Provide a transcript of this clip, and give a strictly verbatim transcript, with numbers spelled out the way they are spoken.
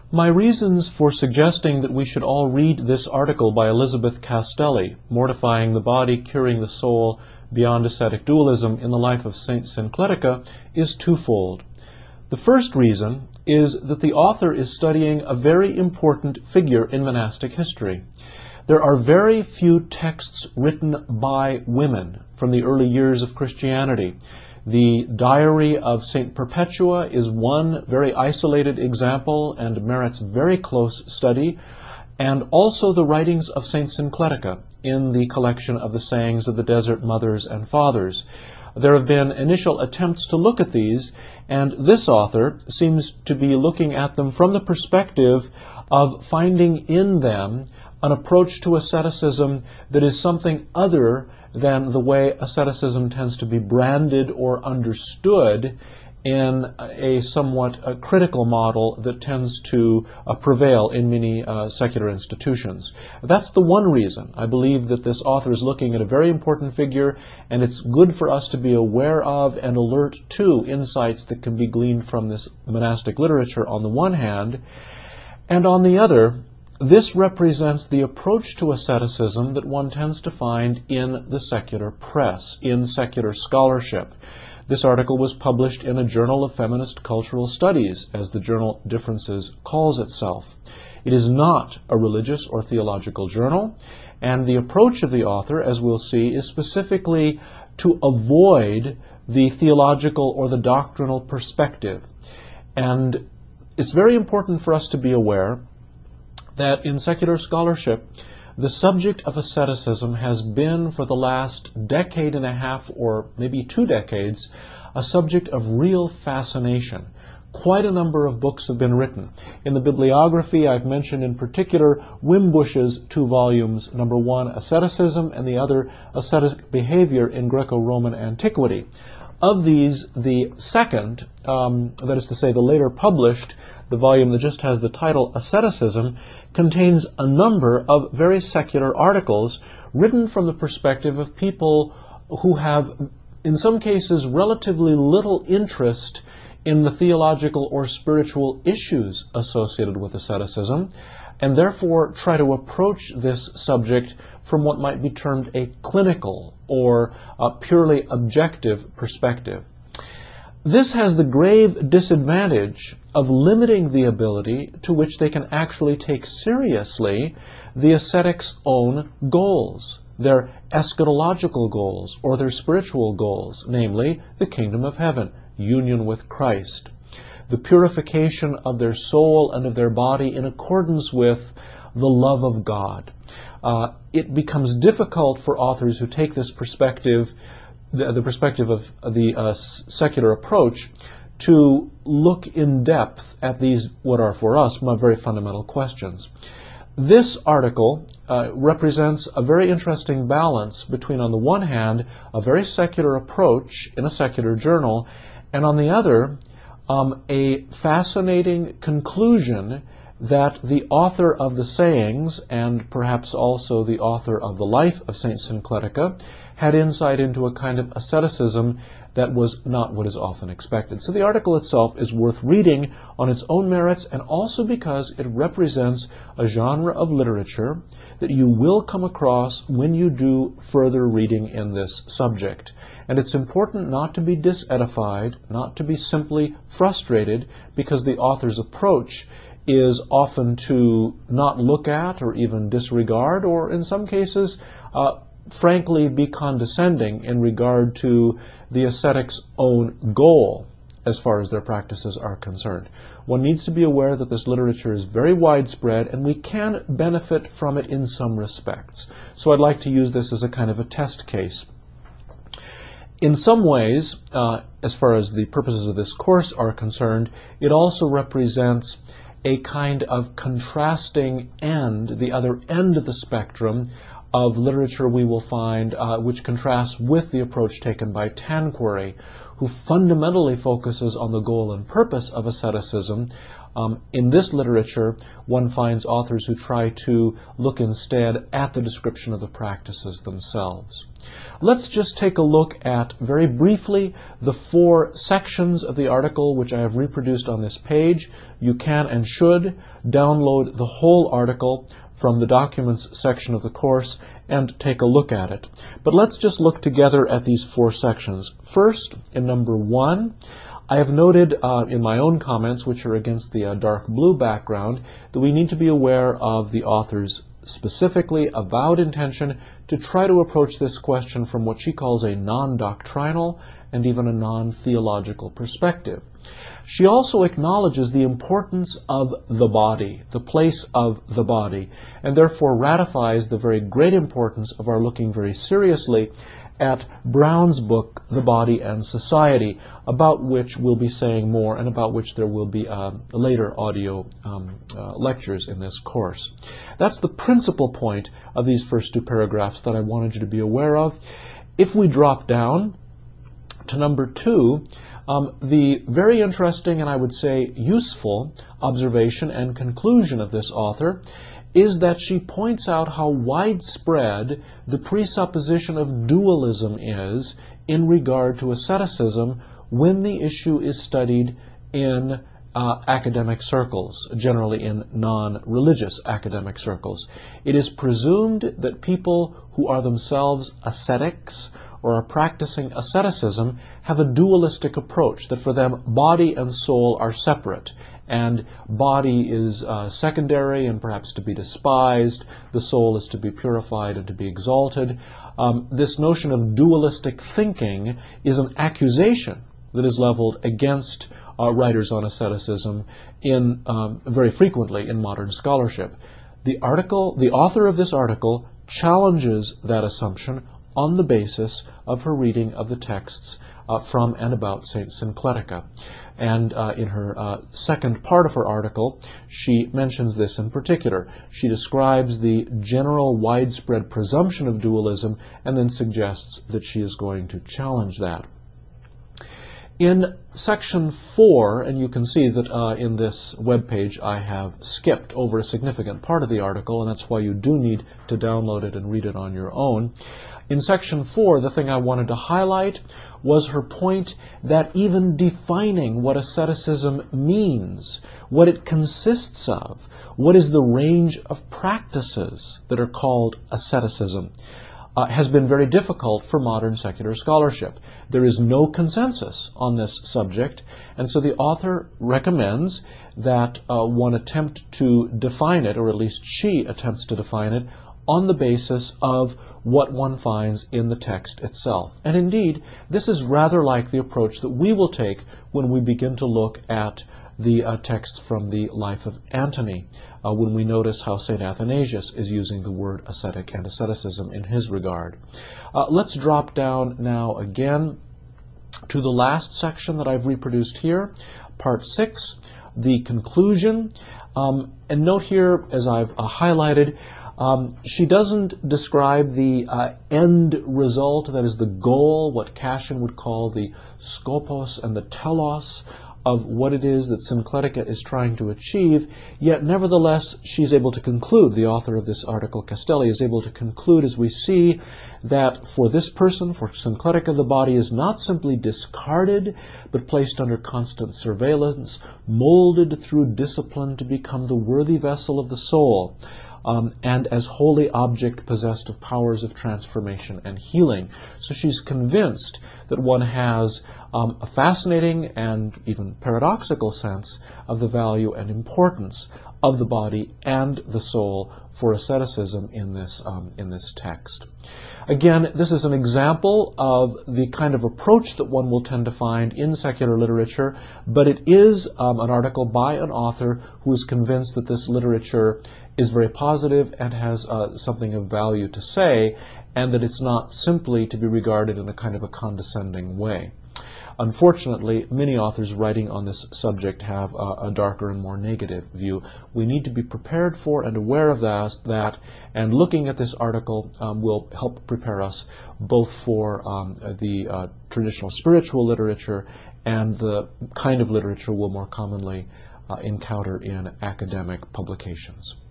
My reasons for suggesting that we should all read this article by Elizabeth Castelli, Mortifying the Body, Curing the Soul Beyond Ascetic Dualism in the Life of Saint Syncletica, is twofold. The first reason is that the author is studying a very important figure in monastic history. There are very few texts written by women from the early years of Christianity. The Diary of Saint Perpetua is one very isolated example and merits very close study, and also the writings of Saint Syncletica in the collection of the sayings of the Desert Mothers and Fathers. There have been initial attempts to look at these, and this author seems to be looking at them from the perspective of finding in them an approach to asceticism that is something other than the way asceticism tends to be branded or understood in a somewhat uh, critical model that tends to uh, prevail in many uh, secular institutions. That's the one reason I believe that this author is looking at a very important figure, and it's good for us to be aware of and alert to insights that can be gleaned from this monastic literature on the one hand, and on the other, this represents the approach to asceticism that one tends to find in the secular press, in secular scholarship. This article was published in a Journal of Feminist Cultural Studies, as the journal Differences calls itself. It is not a religious or theological journal, and the approach of the author, as we'll see, is specifically to avoid the theological or the doctrinal perspective. And it's very important for us to be aware that in secular scholarship, the subject of asceticism has been for the last decade and a half, or maybe two decades, a subject of real fascination. Quite a number of books have been written. In the bibliography, I've mentioned in particular Wimbush's two volumes, number one, Asceticism, and the other, Ascetic Behavior in Greco-Roman Antiquity. Of these, the second, um, that is to say the later published, the volume that just has the title Asceticism, contains a number of very secular articles written from the perspective of people who have, in some cases, relatively little interest in the theological or spiritual issues associated with asceticism, and therefore try to approach this subject from what might be termed a clinical or a purely objective perspective. This has the grave disadvantage of limiting the ability to which they can actually take seriously the ascetic's own goals, their eschatological goals or their spiritual goals, namely the kingdom of heaven, union with Christ, the purification of their soul and of their body in accordance with the love of God. Uh, it becomes difficult for authors who take this perspective, the, the perspective of the uh, secular approach, to look in depth at these, what are for us, very fundamental questions. This article uh, represents a very interesting balance between, on the one hand, a very secular approach in a secular journal, and on the other, um, a fascinating conclusion that the author of the sayings, and perhaps also the author of the life of Saint Syncletica, had insight into a kind of asceticism that was not what is often expected. So the article itself is worth reading on its own merits, and also because it represents a genre of literature that you will come across when you do further reading in this subject. And it's important not to be disedified, not to be simply frustrated, because the author's approach is often to not look at or even disregard, or in some cases, uh, frankly, be condescending in regard to the ascetic's own goal as far as their practices are concerned. One needs to be aware that this literature is very widespread, and we can benefit from it in some respects. So I'd like to use this as a kind of a test case. In some ways, uh, as far as the purposes of this course are concerned, it also represents a kind of contrasting end, the other end of the spectrum, of literature we will find uh, which contrasts with the approach taken by Tanqueray, who fundamentally focuses on the goal and purpose of asceticism, Um, in this literature, one finds authors who try to look instead at the description of the practices themselves. Let's just take a look at, very briefly, the four sections of the article which I have reproduced on this page. You can and should download the whole article from the Documents section of the course and take a look at it. But let's just look together at these four sections. First, in number one, I have noted uh, in my own comments, which are against the uh, dark blue background, that we need to be aware of the author's specifically avowed intention to try to approach this question from what she calls a non-doctrinal and even a non-theological perspective. She also acknowledges the importance of the body, the place of the body, and therefore ratifies the very great importance of our looking very seriously at Brown's book, The Body and Society, about which we'll be saying more and about which there will be uh, later audio um, uh, lectures in this course. That's the principal point of these first two paragraphs that I wanted you to be aware of. If we drop down to number two, um, the very interesting and I would say useful observation and conclusion of this author is that she points out how widespread the presupposition of dualism is in regard to asceticism when the issue is studied in uh, academic circles, generally in non-religious academic circles. It is presumed that people who are themselves ascetics or are practicing asceticism have a dualistic approach, that for them body and soul are separate, and body is uh, secondary and perhaps to be despised, the soul is to be purified and to be exalted. Um, this notion of dualistic thinking is an accusation that is leveled against uh, writers on asceticism in um, very frequently in modern scholarship. The article, the author of this article challenges that assumption on the basis of her reading of the texts uh, from and about Saint Syncletica. And uh, in her uh, second part of her article, she mentions this in particular. She describes the general widespread presumption of dualism and then suggests that she is going to challenge that. In section four, and you can see that uh, in this webpage I have skipped over a significant part of the article, and that's why you do need to download it and read it on your own. In section four, the thing I wanted to highlight was her point that even defining what asceticism means, what it consists of, what is the range of practices that are called asceticism, uh, has been very difficult for modern secular scholarship. There is no consensus on this subject, and so the author recommends that uh, one attempt to define it, or at least she attempts to define it, on the basis of what one finds in the text itself. And indeed, this is rather like the approach that we will take when we begin to look at the uh, texts from the life of Antony, uh, when we notice how Saint Athanasius is using the word ascetic and asceticism in his regard. Uh, let's drop down now again to the last section that I've reproduced here, part six, the conclusion. Um, and note here, as I've uh, highlighted, Um, she doesn't describe the uh, end result, that is the goal, what Cassian would call the skopos and the telos of what it is that Syncletica is trying to achieve, yet nevertheless she's able to conclude, the author of this article, Castelli, is able to conclude, as we see, that for this person, for Syncletica, the body is not simply discarded, but placed under constant surveillance, molded through discipline to become the worthy vessel of the soul. Um, and as holy object possessed of powers of transformation and healing. So she's convinced that one has um, a fascinating and even paradoxical sense of the value and importance of the body and the soul for asceticism in this, um, in this text. Again, this is an example of the kind of approach that one will tend to find in secular literature, but it is um, an article by an author who is convinced that this literature is very positive and has uh, something of value to say, and that it's not simply to be regarded in a kind of a condescending way. Unfortunately, many authors writing on this subject have uh, a darker and more negative view. We need to be prepared for and aware of that, that and looking at this article um, will help prepare us both for um, the uh, traditional spiritual literature and the kind of literature we'll more commonly uh, encounter in academic publications.